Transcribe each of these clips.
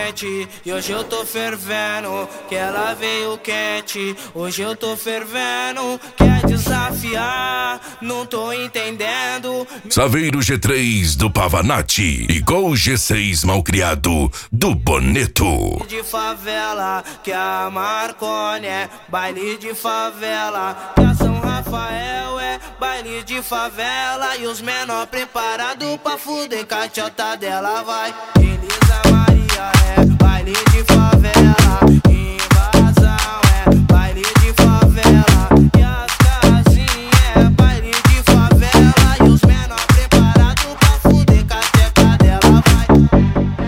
quente e hoje eu tô fervendo, que ela veio quente. Hoje eu tô fervendo, quer desafiar, não tô entendendo. Saveiro G3 do Pavanati e Gol G6 malcriado do Boneto. De favela, que a Marconi é baile de favela, que a São Rafael é baile de favela. E os menor preparados pra fuder, cachota dela vai. Elisa Maria é baile de favela, invasão é baile de favela, e as casinhas é baile de favela. E os menor preparados pra fuder, cachota dela vai.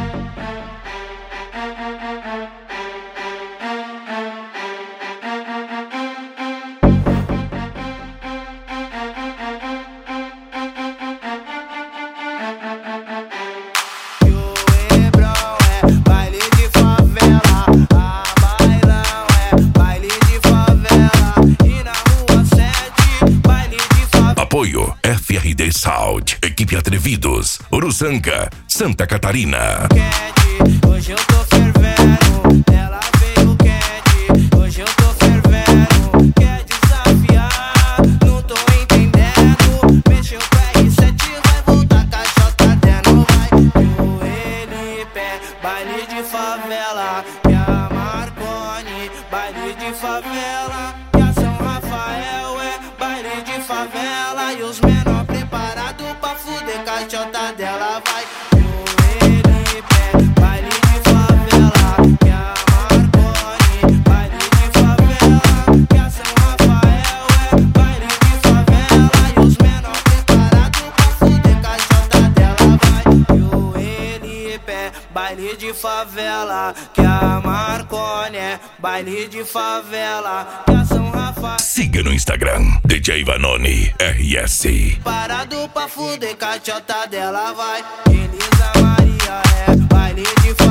Apoio FRD Sound, Equipe Atrevidos, Uruçanga, Santa Catarina. Hoje eu tô fervendo, ela veio quente. Hoje eu tô fervendo, quer desafiar, não tô entendendo. Mexeu pra R7, vai voltar, cachota dela vai. Joelho em pé, baile de favela, que a Marconi, baile de favela, que a São Rafael é baile de favela. E os menor preparados pra fuder, cachota dela vai. Joelho em pé, baile de favela, que a Marconi, baile de favela, que a São Rafael é baile de favela. E os menor preparados pra fuder, cachota dela vai. Joelho em pé, baile de favela, que a Marconi é baile de favela, que a São Rafael. Siga no Instagram, DJ Vanoni RS. Parado pra fuder, cachota dela vai. Elisa Maria é baile de